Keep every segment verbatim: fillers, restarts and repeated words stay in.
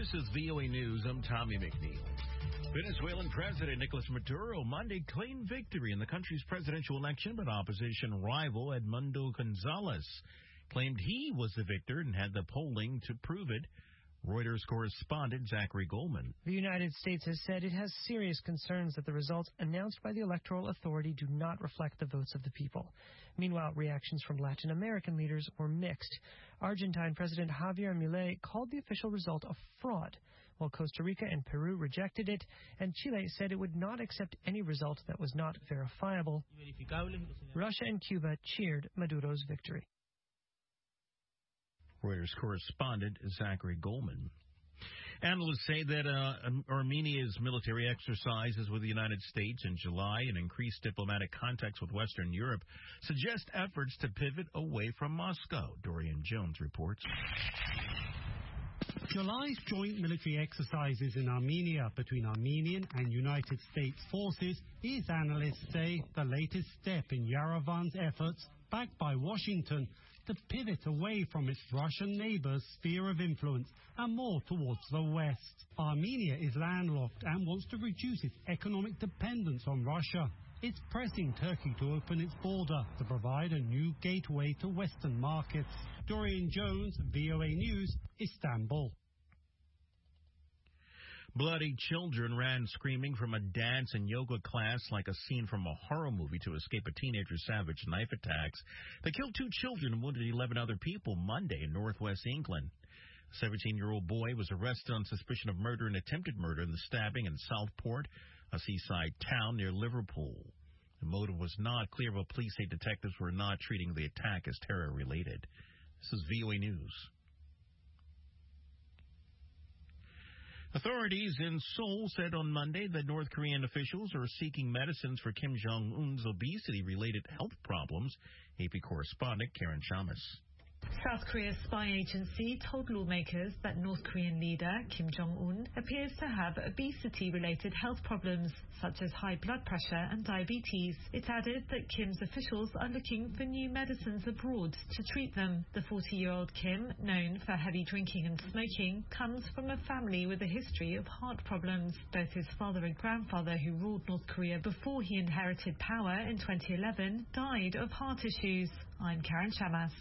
This is V O A News. I'm Tommy McNeil. Venezuelan President Nicolas Maduro Monday claimed victory in the country's presidential election, but opposition rival Edmundo Gonzalez claimed he was the victor and had the polling to prove it. Reuters correspondent Zachary Goldman. The United States has said it has serious concerns that the results announced by the Electoral Authority do not reflect the votes of the people. Meanwhile, reactions from Latin American leaders were mixed. Argentine President Javier Milei called the official result a fraud, while Costa Rica and Peru rejected it, and Chile said it would not accept any result that was not verifiable. Russia and Cuba cheered Maduro's victory. Reuters correspondent Zachary Goldman. Analysts say that uh, Armenia's military exercises with the United States in July and increased diplomatic contacts with Western Europe suggest efforts to pivot away from Moscow. Dorian Jones reports. July's joint military exercises in Armenia between Armenian and United States forces is, analysts say, the latest step in Yerevan's efforts, backed by Washington, to pivot away from its Russian neighbor's sphere of influence and more towards the West. Armenia is landlocked and wants to reduce its economic dependence on Russia. It's pressing Turkey to open its border to provide a new gateway to Western markets. Dorian Jones, V O A News, Istanbul. Bloody children ran screaming from a dance and yoga class like a scene from a horror movie to escape a teenager's savage knife attacks. They killed two children and wounded eleven other people Monday in northwest England. A seventeen-year-old boy was arrested on suspicion of murder and attempted murder in the stabbing in Southport, a seaside town near Liverpool. The motive was not clear, but police say detectives were not treating the attack as terror-related. This is V O A News. Authorities in Seoul said on Monday that North Korean officials are seeking medicines for Kim Jong-un's obesity-related health problems. A P correspondent Karen Chamas. South Korea's spy agency told lawmakers that North Korean leader Kim Jong-un appears to have obesity-related health problems, such as high blood pressure and diabetes. It added that Kim's officials are looking for new medicines abroad to treat them. The forty-year-old Kim, known for heavy drinking and smoking, comes from a family with a history of heart problems. Both his father and grandfather, who ruled North Korea before he inherited power in twenty eleven, died of heart issues. I'm Karen Chamas.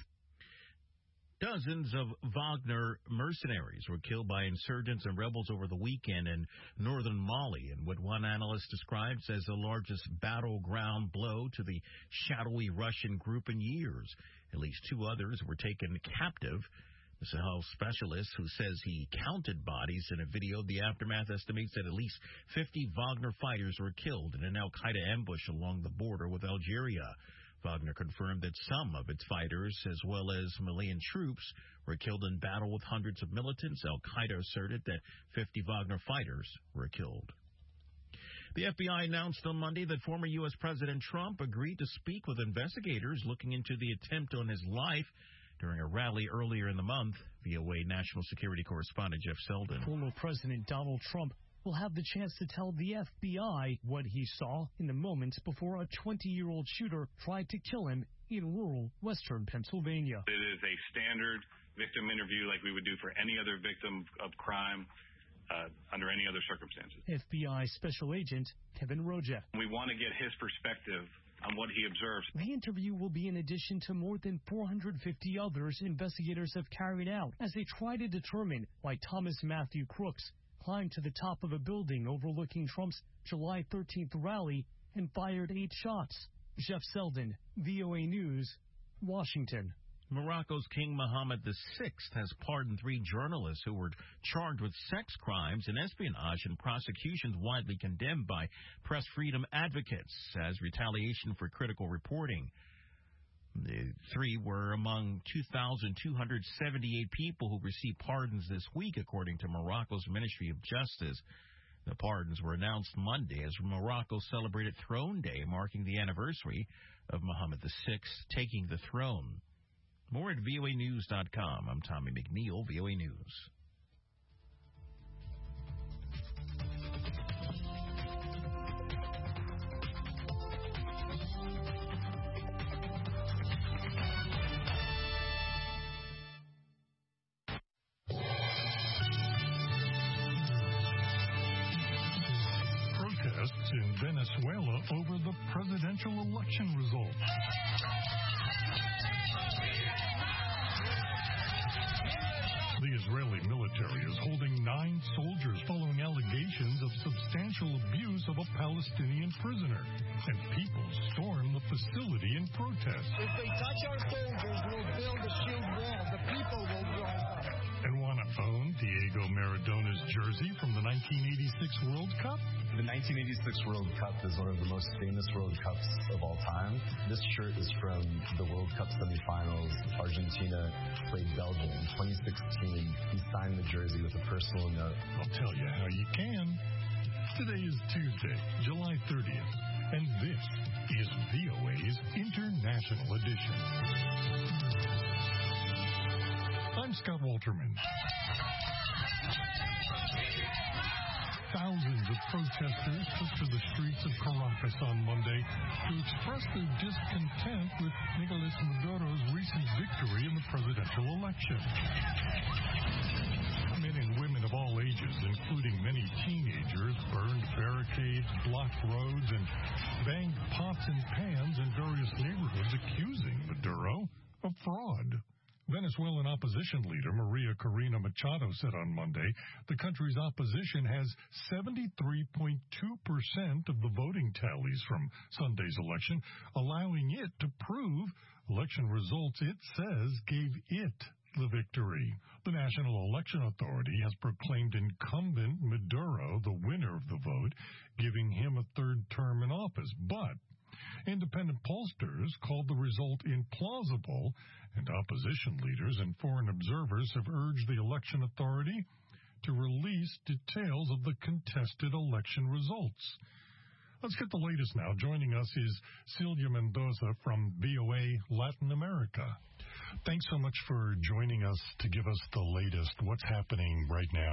Dozens of Wagner mercenaries were killed by insurgents and rebels over the weekend in northern Mali in what one analyst describes as the largest battleground blow to the shadowy Russian group in years. At least two others were taken captive. The Sahel specialist, who says he counted bodies in a video of the aftermath, estimates that at least fifty Wagner fighters were killed in an al-Qaeda ambush along the border with Algeria. Wagner confirmed that some of its fighters, as well as Malian troops, were killed in battle with hundreds of militants. Al-Qaeda asserted that fifty Wagner fighters were killed. The F B I announced on Monday that former U S President Trump agreed to speak with investigators looking into the attempt on his life during a rally earlier in the month. V O A national security correspondent Jeff Selden. Former President Donald Trump will have the chance to tell the F B I what he saw in the moments before a twenty-year-old shooter tried to kill him in rural western Pennsylvania. It is a standard victim interview like we would do for any other victim of crime uh, under any other circumstances. F B I Special Agent Kevin Rojek. We want to get his perspective on what he observes. The interview will be in addition to more than four hundred fifty others investigators have carried out as they try to determine why Thomas Matthew Crooks climbed to the top of a building overlooking Trump's July thirteenth rally and fired eight shots. Jeff Selden, V O A News, Washington. Morocco's King Mohammed the sixth has pardoned three journalists who were charged with sex crimes and espionage in prosecutions widely condemned by press freedom advocates as retaliation for critical reporting. The three were among two thousand two hundred seventy-eight people who received pardons this week, according to Morocco's Ministry of Justice. The pardons were announced Monday as Morocco celebrated Throne Day, marking the anniversary of Mohammed the sixth taking the throne. More at V O A news dot com. I'm Tommy McNeil, V O A News. in Venezuela over the presidential election results. The Israeli military is holding nine soldiers following allegations of substantial abuse of a Palestinian prisoner. And people storm the facility in protest. If they touch our soldiers, we'll build a shield wall. The people will rise up. And want to own Diego Maradona's jersey from the nineteen eighty-six World Cup? The nineteen eighty-six World Cup is one of the most famous World Cups of all time. This shirt is from the World Cup semifinals. Argentina played Belgium in twenty sixteen. He signed the jersey with a personal note. I'll tell you how you can. Today is Tuesday, July thirtieth, and this is V O A's International Edition. I'm Scott Walterman. Thousands of protesters took to the streets of Caracas on Monday to express their discontent with Nicolas Maduro's recent victory in the presidential election. Men and women of all ages, including many teenagers, burned barricades, blocked roads, and banged pots and pans in various neighborhoods, accusing Maduro of fraud. Venezuelan opposition leader Maria Corina Machado said on Monday the country's opposition has seventy-three point two percent of the voting tallies from Sunday's election, allowing it to prove election results it says gave it the victory. The National Election Authority has proclaimed incumbent Maduro the winner of the vote, giving him a third term in office. But independent pollsters called the result implausible, and opposition leaders and foreign observers have urged the election authority to release details of the contested election results. Let's get the latest now. Joining us is Silvia Mendoza from V O A Latin America. Thanks so much for joining us to give us the latest. What's happening right now?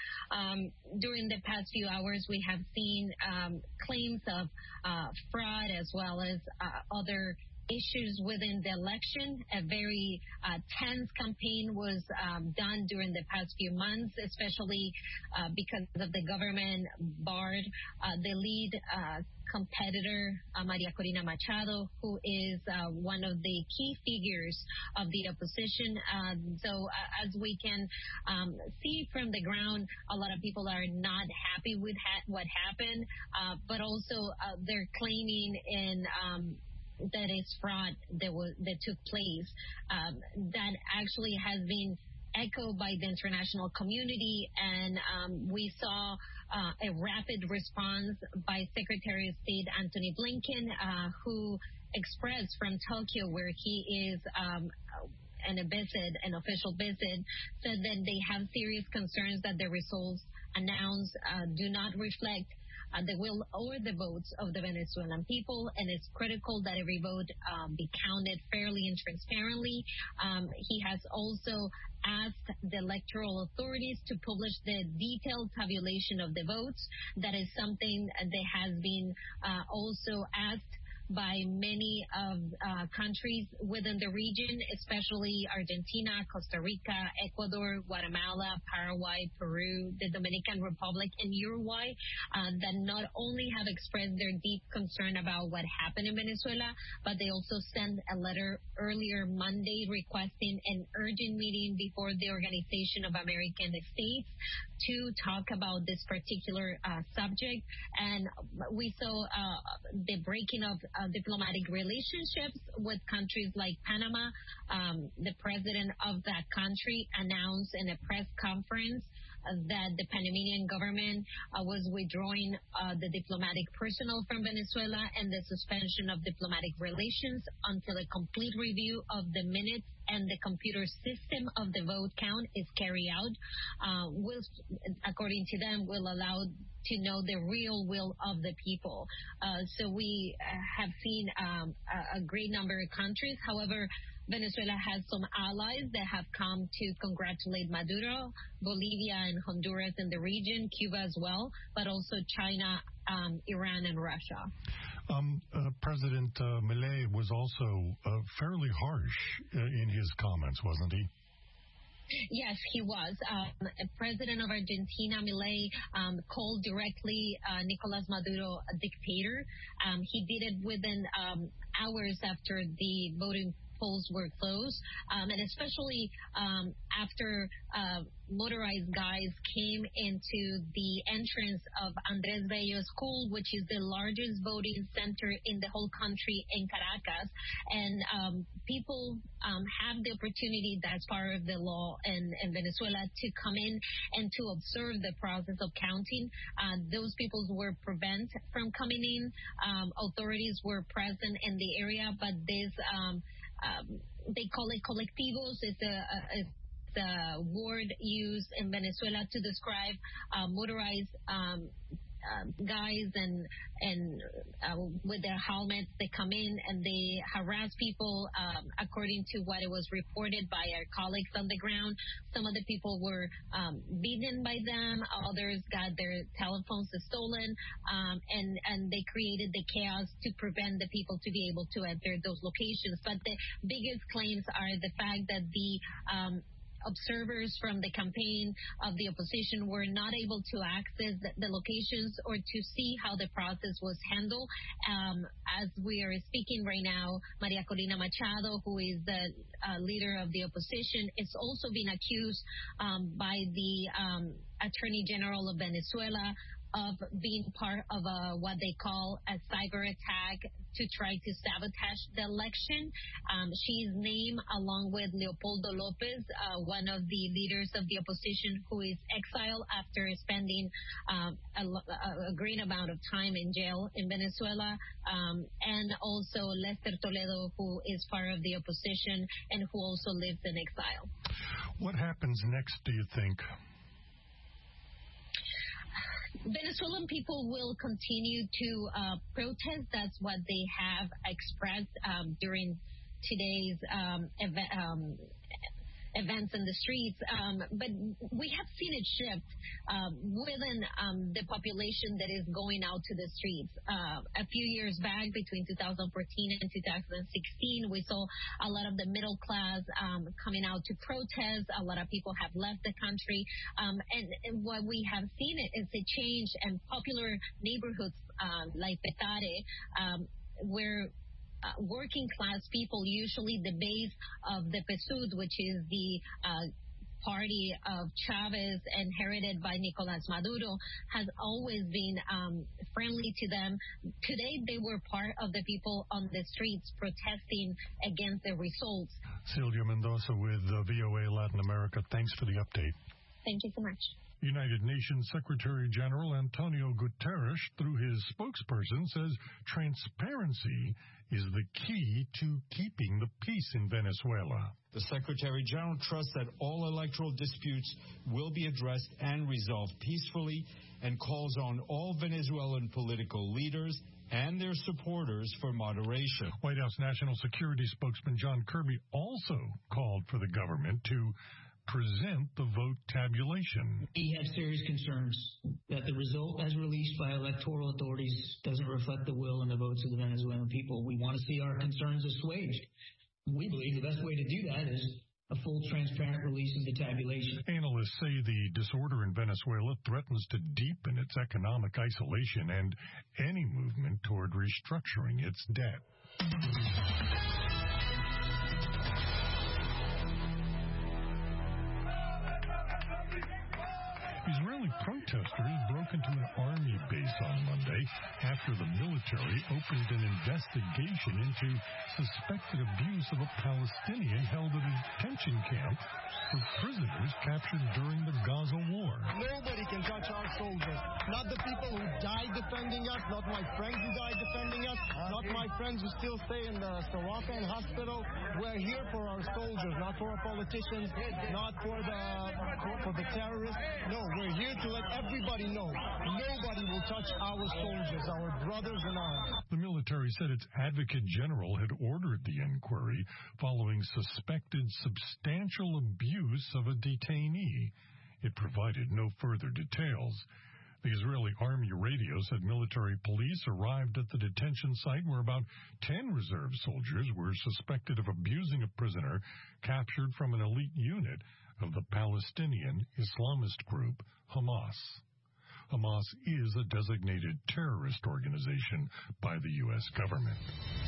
Um, during the past few hours, we have seen um, claims of uh, fraud as well as uh, other issues within the election. A very uh, tense campaign was um, done during the past few months, especially uh, because of the government barred uh, the lead uh, competitor, uh, Maria Corina Machado, who is uh, one of the key figures of the opposition. Uh, so uh, as we can um, see from the ground, a lot of people are not happy with ha- what happened, uh, but also uh, they're claiming in um, that is fraud that was that took place. Um, that actually has been echoed by the international community, and um, we saw uh, a rapid response by Secretary of State Antony Blinken, uh, who expressed from Tokyo, where he is um, on a visit, an official visit, said that they have serious concerns that the results announced uh, do not reflect Uh, the will or the votes of the Venezuelan people, and it's critical that every vote um, be counted fairly and transparently. Um, he has also asked the electoral authorities to publish the detailed tabulation of the votes. That is something that has been uh, also asked by many of uh, countries within the region, especially Argentina, Costa Rica, Ecuador, Guatemala, Paraguay, Peru, the Dominican Republic, and Uruguay, uh, that not only have expressed their deep concern about what happened in Venezuela, but they also sent a letter earlier Monday requesting an urgent meeting before the Organization of American States to talk about this particular uh, subject. And we saw uh, the breaking of Uh, diplomatic relationships with countries like Panama. Um, the president of that country announced in a press conference uh, that the Panamanian government uh, was withdrawing uh, the diplomatic personnel from Venezuela and the suspension of diplomatic relations until a complete review of the minutes and the computer system of the vote count is carried out, uh, will, according to them, will allow to know the real will of the people. Uh, so we uh, have seen um, a, a great number of countries. However, Venezuela has some allies that have come to congratulate Maduro, Bolivia and Honduras in the region, Cuba as well, but also China, um, Iran, and Russia. Um, uh, President uh, Milei was also uh, fairly harsh uh, in his comments, wasn't he? Yes, he was. Um, President of Argentina, Milei, um, called directly uh, Nicolas Maduro a dictator. Um, he did it within um, hours after the voting polls were closed, um, and especially um, after uh, motorized guys came into the entrance of Andrés Bello School, which is the largest voting center in the whole country in Caracas. And um, people um, have the opportunity, that's part of the law in, in Venezuela, to come in and to observe the process of counting. Uh, those people were prevented from coming in. Um, authorities were present in the area, but this um, Um, they call it colectivos. It's a, a, it's a word used in Venezuela to describe uh, motorized um, uh, guys and and uh, with their helmets. They come in and they harass people. Um, according to what it was reported by our colleagues on the ground, some of the people were um, beaten by them. Others got their telephones stolen, um, and and they created the chaos to prevent the people to be able to enter those locations. But the biggest claims are the fact that the um, observers from the campaign of the opposition were not able to access the, the locations or to see how the process was handled. Um, as we are speaking right now, Maria Corina Machado, who is the uh, leader of the opposition, is also being accused um, by the um, Attorney General of Venezuela of being part of a, what they call a cyber attack to try to sabotage the election. Um, she's named along with Leopoldo Lopez, uh, one of the leaders of the opposition who is exiled after spending um, a, a great amount of time in jail in Venezuela, um, and also Lester Toledo, who is part of the opposition and who also lives in exile. What happens next, do you think? Venezuelan people will continue to uh, protest. That's what they have expressed um, during today's um, ev- um, events in the streets. Um, but we have seen it shift um, within um, the population that is going out to the streets. Uh, a few years back, between two thousand fourteen and two thousand sixteen, we saw a lot of the middle class um, coming out to protest. A lot of people have left the country. Um, and, and what we have seen it is a change in popular neighborhoods um, like Petare, um, where Uh, working class people, usually the base of the P S U D, which is the uh, party of Chavez inherited by Nicolas Maduro, has always been um, friendly to them. Today, they were part of the people on the streets protesting against the results. Silvia Mendoza with uh, V O A Latin America. Thanks for the update. Thank you so much. United Nations Secretary General Antonio Guterres, through his spokesperson, says transparency is the key to keeping the peace in Venezuela. The Secretary General trusts that all electoral disputes will be addressed and resolved peacefully and calls on all Venezuelan political leaders and their supporters for moderation. White House National Security spokesman John Kirby also called for the government to present the vote tabulation. We have serious concerns that the result as released by electoral authorities doesn't reflect the will and the votes of the Venezuelan people. We want to see our concerns assuaged. We believe the best way to do that is a full, transparent release of the tabulation. Analysts say the disorder in Venezuela threatens to deepen its economic isolation and any movement toward restructuring its debt. Israeli protesters broke into an army base on Monday after the military opened an investigation into suspected abuse of a Palestinian held at a detention camp for prisoners captured during the Gaza war. Nobody can touch our soldiers. Not the people who died defending us, not my friends who died defending us, not my friends who still stay in the Sorokin hospital. We're here for our soldiers, not for our politicians, not for the for, for the terrorists. No, we're here to let everybody know nobody will touch our soldiers, our brothers in arms. The military said its advocate general had ordered the inquiry following suspected substantial abuse of a detainee. It provided no further details. The Israeli Army radio said military police arrived at the detention site where about ten reserve soldiers were suspected of abusing a prisoner captured from an elite unit of the Palestinian Islamist group Hamas. Hamas is a designated terrorist organization by the U S government.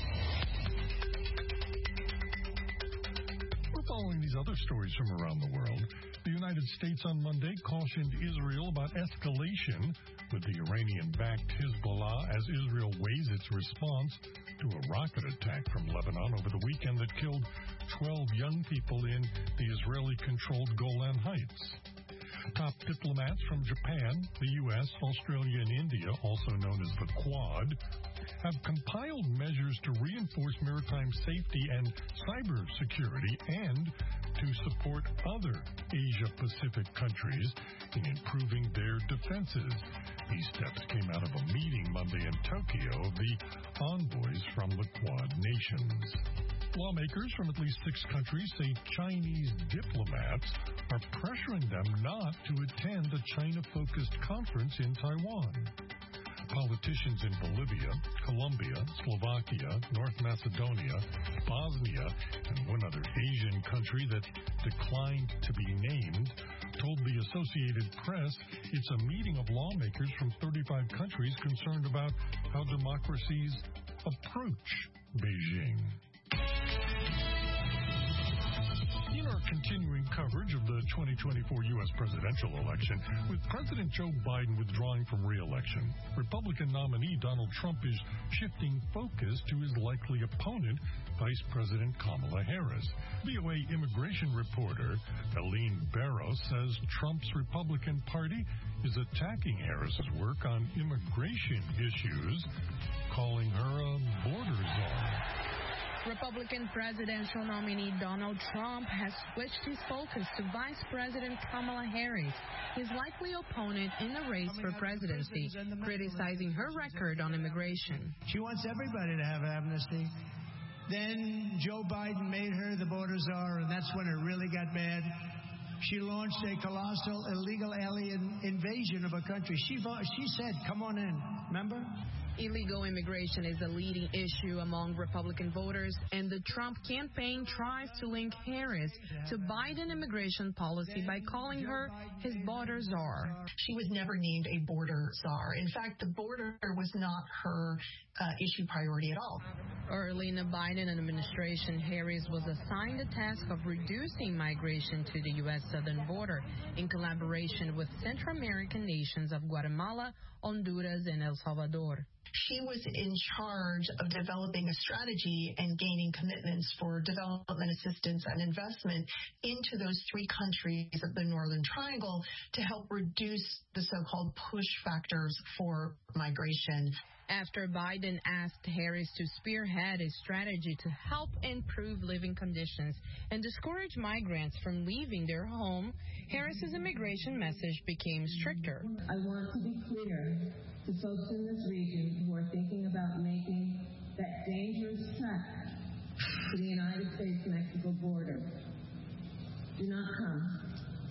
We're following these other stories from around the world. The United States on Monday cautioned Israel about escalation with the Iranian-backed Hezbollah as Israel weighs its response to a rocket attack from Lebanon over the weekend that killed twelve young people in the Israeli-controlled Golan Heights. Top diplomats from Japan, the U S, Australia, and India, also known as the Quad, have compiled measures to reinforce maritime safety and cybersecurity and to support other Asia-Pacific countries in improving their defenses. These steps came out of a meeting Monday in Tokyo of the envoys from the Quad nations. Lawmakers from at least six countries say Chinese diplomats are pressuring them not to attend a China-focused conference in Taiwan. Politicians in Bolivia, Colombia, Slovakia, North Macedonia, Bosnia, and one other Asian country that declined to be named told the Associated Press it's a meeting of lawmakers from thirty-five countries concerned about how democracies approach Beijing. In our continuing coverage of the twenty twenty-four U S presidential election, with President Joe Biden withdrawing from re-election, Republican nominee Donald Trump is shifting focus to his likely opponent, Vice President Kamala Harris. V O A immigration reporter Eileen Barrow says Trump's Republican Party is attacking Harris's work on immigration issues, calling her a border czar. Republican presidential nominee Donald Trump has switched his focus to Vice President Kamala Harris, his likely opponent in the race for presidency, criticizing her record on immigration. She wants everybody to have amnesty. Then Joe Biden made her the border czar, and that's when it really got bad. She launched a colossal illegal alien invasion of a country. She, she said, come on in, remember? Illegal immigration is a leading issue among Republican voters, and the Trump campaign tries to link Harris to Biden immigration policy by calling her his border czar. She was never named a border czar. In fact, the border was not her uh, issue priority at all. Early in the Biden administration, Harris was assigned the task of reducing migration to the U S southern border in collaboration with Central American nations of Guatemala, Honduras, and El Salvador. She was in charge of developing a strategy and gaining commitments for development assistance and investment into those three countries of the Northern Triangle to help reduce the so-called push factors for migration. After Biden asked Harris to spearhead a strategy to help improve living conditions and discourage migrants from leaving their home, Harris's immigration message became stricter. I want to be clear to folks in this region who are thinking about making that dangerous trek to the United States-Mexico border. Do not come.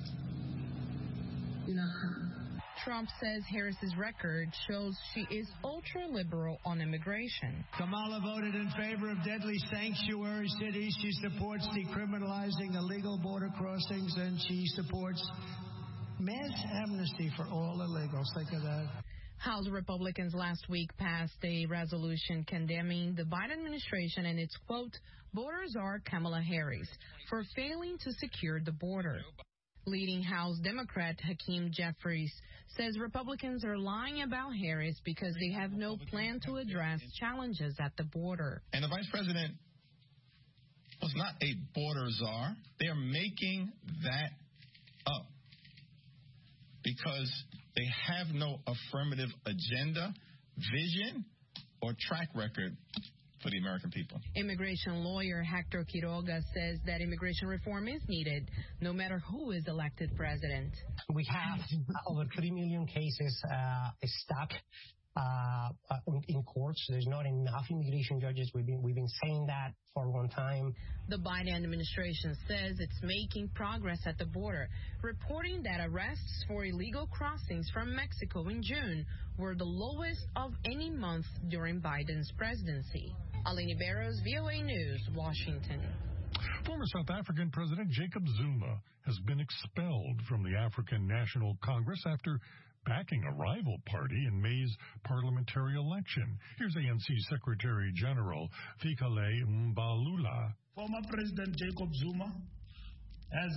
Do not come. Trump says Harris's record shows she is ultra-liberal on immigration. Kamala voted in favor of deadly sanctuary cities. She supports decriminalizing illegal border crossings, and she supports mass amnesty for all illegals. Think of that. House Republicans last week passed a resolution condemning the Biden administration and its, quote, border czar Kamala Harris for failing to secure the border. Leading House Democrat Hakeem Jeffries says Republicans are lying about Harris because they have no plan to address challenges at the border. And the vice president was not a border czar. They're making that up because they have no affirmative agenda, vision, or track record for the American people. Immigration lawyer Hector Quiroga says that immigration reform is needed, no matter who is elected president. We have over three million cases uh, stuck uh, in courts. There's not enough immigration judges. We've been, we've been saying that for a long time. The Biden administration says it's making progress at the border, reporting that arrests for illegal crossings from Mexico in June were the lowest of any month during Biden's presidency. Aline Barros, V O A News, Washington. Former South African President Jacob Zuma has been expelled from the African National Congress after backing a rival party in May's parliamentary election. Here's A N C Secretary General Fikile Mbalula. Former President Jacob Zuma has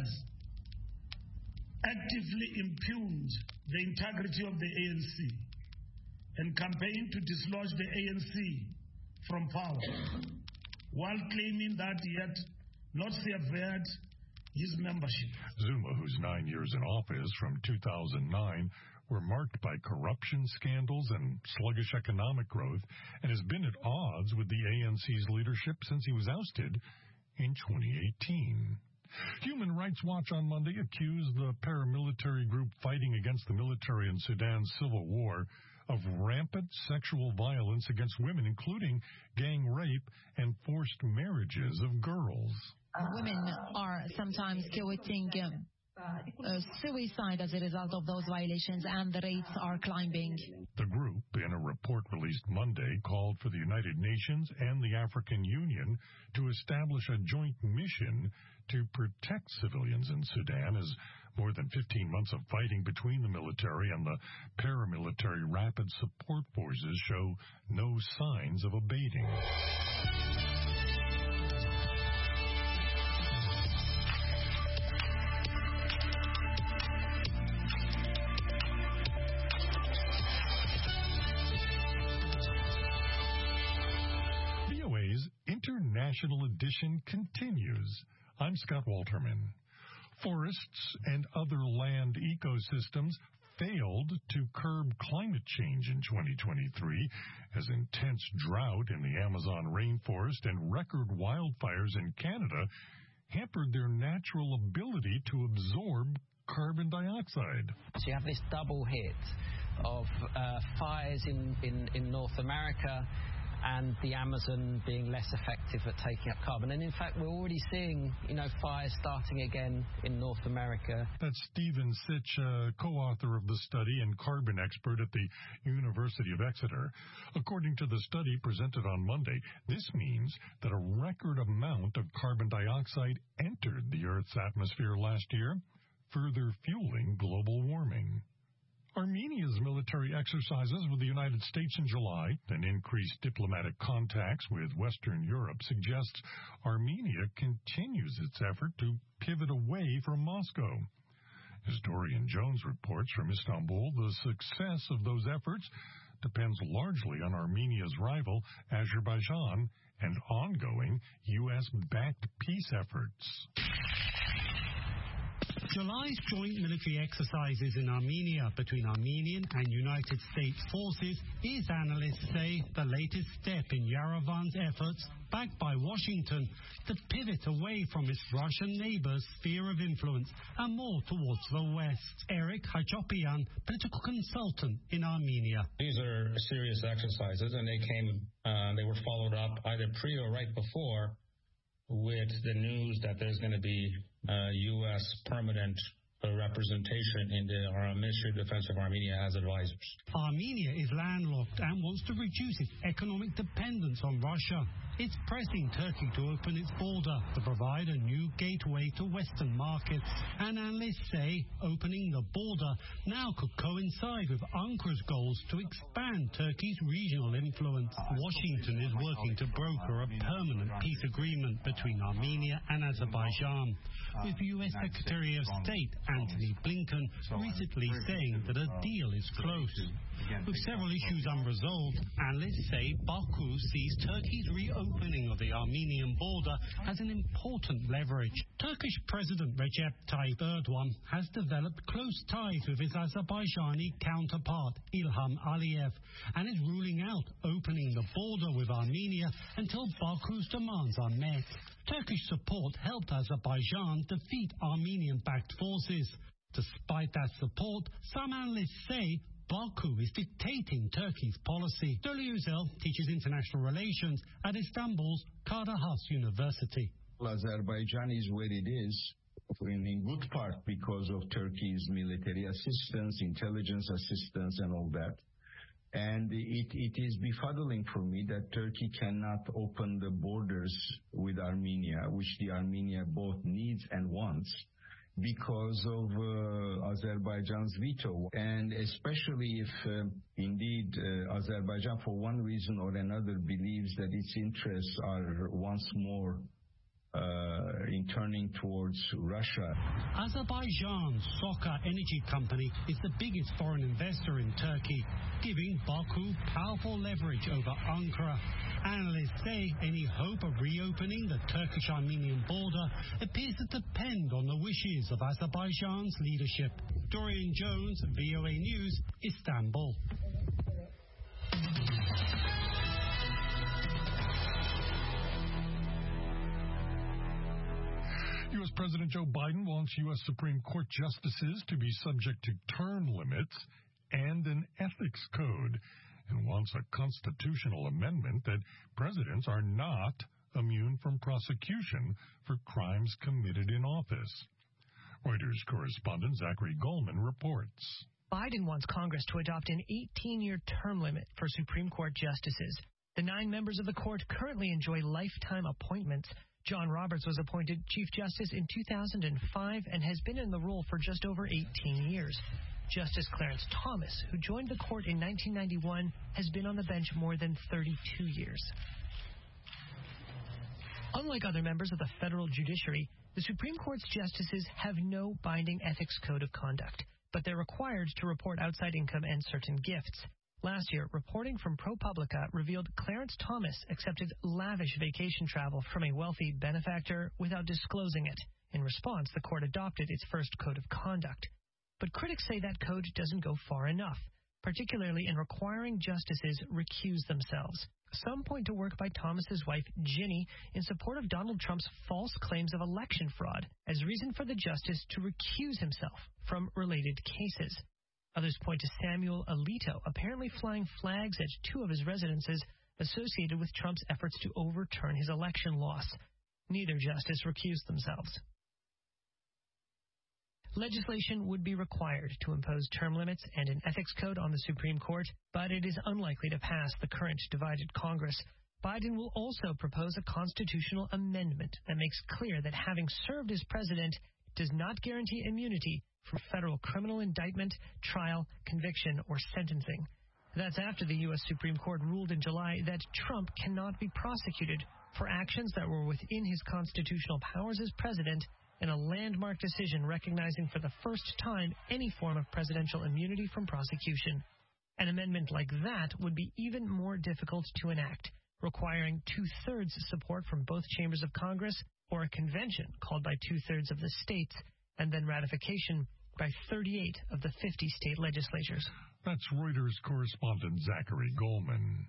actively impugned the integrity of the A N C and campaigned to dislodge the A N C from power, while claiming that he had not severed his membership. Zuma, who's nine years in office from two thousand nine, were marked by corruption scandals and sluggish economic growth, and has been at odds with the A N C's leadership since he was ousted in twenty eighteen. Human Rights Watch on Monday accused the paramilitary group fighting against the military in Sudan's civil war of rampant sexual violence against women, including gang rape and forced marriages of girls. Women are sometimes committing uh, suicide as a result of those violations, and the rates are climbing. The group, in a report released Monday, called for the United Nations and the African Union to establish a joint mission to protect civilians in Sudan, as more than fifteen months of fighting between the military and the paramilitary rapid support forces show no signs of abating. V O A's International Edition continues. I'm Scott Walterman. Forests and other land ecosystems failed to curb climate change in twenty twenty-three as intense drought in the Amazon rainforest and record wildfires in Canada hampered their natural ability to absorb carbon dioxide. So you have this double hit of uh, fires in, in, in North America and the Amazon being less effective at taking up carbon. And in fact, we're already seeing, you know, fires starting again in North America. That's Stephen Sitch, uh, co-author of the study and carbon expert at the University of Exeter. According to the study presented on Monday, this means that a record amount of carbon dioxide entered the Earth's atmosphere last year, further fueling global warming. Armenia's military exercises with the United States in July and increased diplomatic contacts with Western Europe suggests Armenia continues its effort to pivot away from Moscow. As Dorian Jones reports from Istanbul, the success of those efforts depends largely on Armenia's rival, Azerbaijan, and ongoing U S-backed peace efforts. July's joint military exercises in Armenia between Armenian and United States forces is, analysts say, the latest step in Yerevan's efforts, backed by Washington, to pivot away from its Russian neighbor's sphere of influence and more towards the West. Eric Hachopian, political consultant in Armenia. These are serious exercises, and they came, uh, they were followed up either pre or right before with the news that there's going to be uh, U S permanent uh, representation in the uh, Ministry of Defense of Armenia as advisors. Armenia is landlocked and wants to reduce its economic dependence on Russia. It's pressing Turkey to open its border to provide a new gateway to Western markets. And analysts say opening the border now could coincide with Ankar's goals to expand Turkey's regional influence. Washington is working to broker a permanent peace agreement between Armenia and Azerbaijan, with U S Secretary of State Antony Blinken recently saying that a deal is close. With several issues unresolved, analysts say Baku sees Turkey's reopening of the Armenian border as an important leverage. Turkish President Recep Tayyip Erdogan has developed close ties with his Azerbaijani counterpart, Ilham Aliyev, and is ruling out opening the border with Armenia until Baku's demands are met. Turkish support helped Azerbaijan defeat Armenian-backed forces. Despite that support, some analysts say Baku is dictating Turkey's policy. Dolu Yücel teaches international relations at Istanbul's Kadir Has University. Azerbaijan is where it is, in, in good part because of Turkey's military assistance, intelligence assistance, and all that. And it, it is befuddling for me that Turkey cannot open the borders with Armenia, which the Armenia both needs and wants, because of uh, Azerbaijan's veto. And especially if uh, indeed uh, Azerbaijan, for one reason or another, believes that its interests are once more Uh, in turning towards Russia. Azerbaijan's Soka Energy Company is the biggest foreign investor in Turkey, giving Baku powerful leverage over Ankara. Analysts say any hope of reopening the Turkish-Armenian border appears to depend on the wishes of Azerbaijan's leadership. Dorian Jones, V O A News, Istanbul. U S President Joe Biden wants U S Supreme Court justices to be subject to term limits and an ethics code, and wants a constitutional amendment that presidents are not immune from prosecution for crimes committed in office. Reuters correspondent Zachary Goldman reports. Biden wants Congress to adopt an eighteen-year term limit for Supreme Court justices. The nine members of the court currently enjoy lifetime appointments. John Roberts was appointed Chief Justice in two thousand five and has been in the role for just over eighteen years. Justice Clarence Thomas, who joined the court in nineteen ninety-one, has been on the bench more than thirty-two years. Unlike other members of the federal judiciary, the Supreme Court's justices have no binding ethics code of conduct, but they're required to report outside income and certain gifts. Last year, reporting from ProPublica revealed Clarence Thomas accepted lavish vacation travel from a wealthy benefactor without disclosing it. In response, the court adopted its first code of conduct. But critics say that code doesn't go far enough, particularly in requiring justices recuse themselves. Some point to work by Thomas's wife, Ginny, in support of Donald Trump's false claims of election fraud as reason for the justice to recuse himself from related cases. Others point to Samuel Alito apparently flying flags at two of his residences associated with Trump's efforts to overturn his election loss. Neither justice recused themselves. Legislation would be required to impose term limits and an ethics code on the Supreme Court, but it is unlikely to pass the current divided Congress. Biden will also propose a constitutional amendment that makes clear that having served as president does not guarantee immunity from federal criminal indictment, trial, conviction, or sentencing. That's after the U S Supreme Court ruled in July that Trump cannot be prosecuted for actions that were within his constitutional powers as president, in a landmark decision recognizing for the first time any form of presidential immunity from prosecution. An amendment like that would be even more difficult to enact, requiring two-thirds support from both chambers of Congress or a convention called by two-thirds of the states, and then ratification by thirty-eight of the fifty state legislatures. That's Reuters correspondent Zachary Goldman.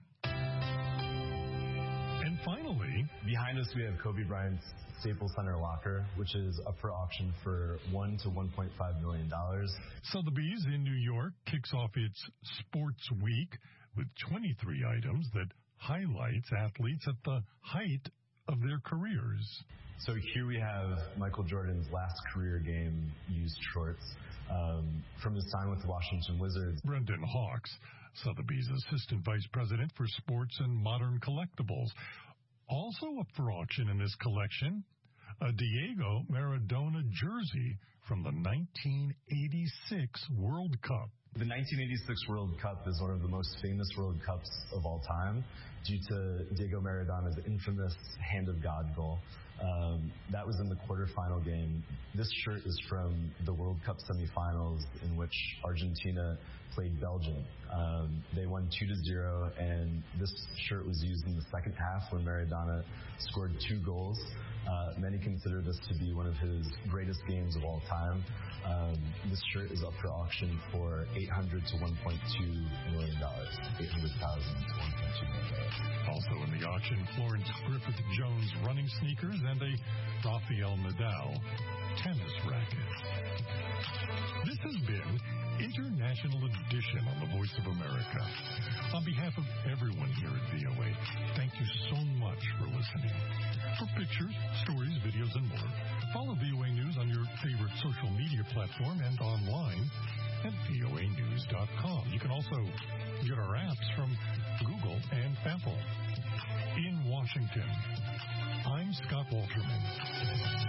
And finally, behind us we have Kobe Bryant's Staples Center locker, which is up for auction for one to one point five million dollars. Sotheby's in New York kicks off its Sports Week with twenty-three items that highlights athletes at the height of their careers. So here we have Michael Jordan's last career game used shorts um, from his time with the Washington Wizards. Brendan Hawks, Sotheby's Assistant Vice President for Sports and Modern Collectibles. Also up for auction in this collection, a Diego Maradona jersey from the nineteen eighty-six World Cup. The nineteen eighty-six World Cup is one of the most famous World Cups of all time due to Diego Maradona's infamous Hand of God goal. Um, that was in the quarterfinal game. This shirt is from the World Cup semifinals in which Argentina played Belgium. Um, they won two to zero, and this shirt was used in the second half when Maradona scored two goals. Uh, many consider this to be one of his greatest games of all time. Um, this shirt is up for auction for eight hundred to one point two million dollars. eight hundred thousand to one point two million dollars. Also in the auction, Florence Griffith Jones running sneakers and a Rafael Nadal tennis racket. This has been international edition on the Voice of America. On behalf of everyone here at V O A, thank you so much for listening. For pictures, stories, videos, and more, follow V O A News on your favorite social media platform and online at V O A news dot com. You can also get our apps from Google and Apple. In Washington, I'm Scott Walterman.